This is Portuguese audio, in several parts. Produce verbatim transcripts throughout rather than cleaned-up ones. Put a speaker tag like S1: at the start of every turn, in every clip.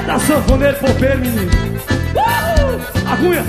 S1: Eita, sanfoneiro popeiro, menino. Uh! Agulha.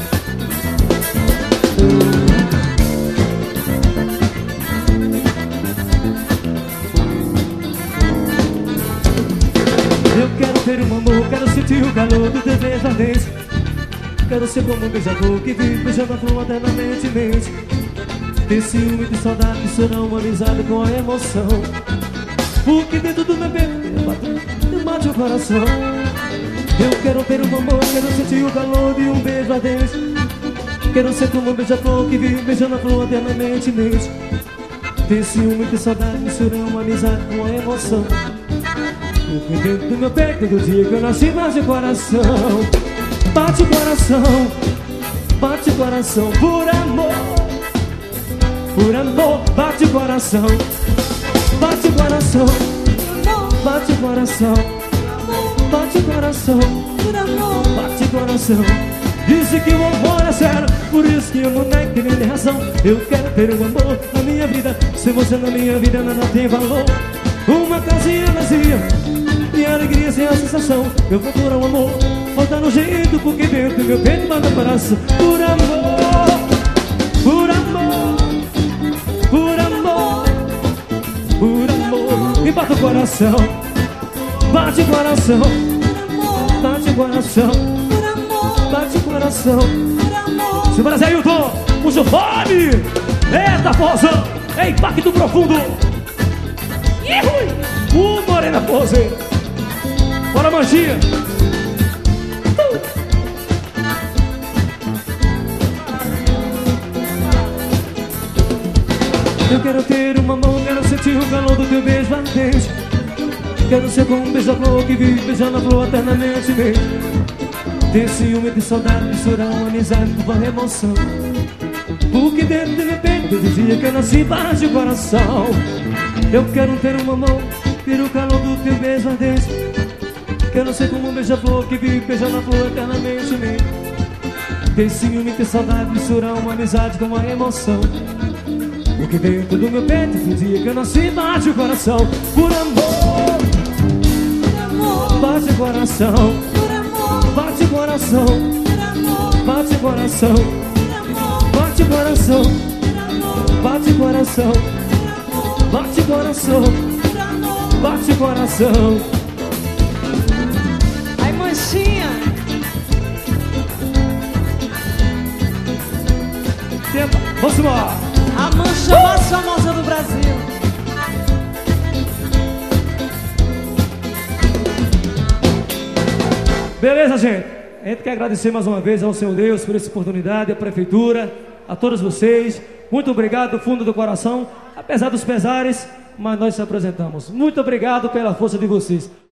S1: Eu quero ter um amor, quero sentir o calor do teu beijo ardente. Quero ser como um beija-flor que vive beijando a flor eternamente mente. Ter ciúme de saudade, misturar uma amizade com a emoção. Porque dentro do meu peito bate, bate o coração. Eu quero ter um amor, quero sentir o calor de um beijo ardente. Quero ser como um beija-flor que vive beijando a flor eternamente mente. Ter ciúme de saudade, misturar uma amizade com a emoção. Porque dentro do meu peito, do dia que eu nasci, bate o coração. Bate o coração, bate o coração, por amor, por amor, bate o coração, bate o coração, bate o coração, bate o coração, por amor, bate o coração. Disse que o amor é sério, por isso que eu não tenho que nem razão. Eu quero ter um amor na minha vida, sem você na minha vida nada tem valor. Uma casinha vazia, e alegria sem a sensação. Eu vou por um amor, falta no jeito, porque dentro do meu peito manda coração. Por amor, por amor, por amor, por amor. E bate o coração, bate o coração, bate o coração, bate o coração. Se Brasil, Ailton, puxa o fome. Eita, força, é impacto profundo. Ih, o Morena Pose. Bora, Manjinha. uh. Eu quero ter uma mão, quero sentir o calor do teu beijo ardente. Quero ser como um beija-flor que vive beijando a flor eternamente mesmo. Ter ciúme de saudade, misturar uma amizade com uma emoção. Porque dentro de repente, dizia que eu nasci, bate o coração. Eu quero ter uma mão, ter o calor do teu beijo ardente. Quero ser como um beija-flor que vive beijando a flor eternamente mesmo. Ter ciúme, ter saudade, misturar uma amizade com uma emoção. Porque dentro do meu peito, no dia que eu nasci, bate o coração. Por amor, por amor, bate o coração. Por amor, bate o coração. Por amor, bate o coração. Por amor, bate o coração. Por amor, bate o coração. Por amor, bate o coração. Por amor, bate o coração.
S2: Ai, Manchinha.
S1: Tempo. Vamos embora.
S2: A mancha uh! mais famosa do Brasil.
S1: Beleza, gente? A gente quer agradecer mais uma vez ao Senhor Deus por essa oportunidade, à Prefeitura, a todos vocês. Muito obrigado do fundo do coração. Apesar dos pesares, mas nós se apresentamos. Muito obrigado pela força de vocês.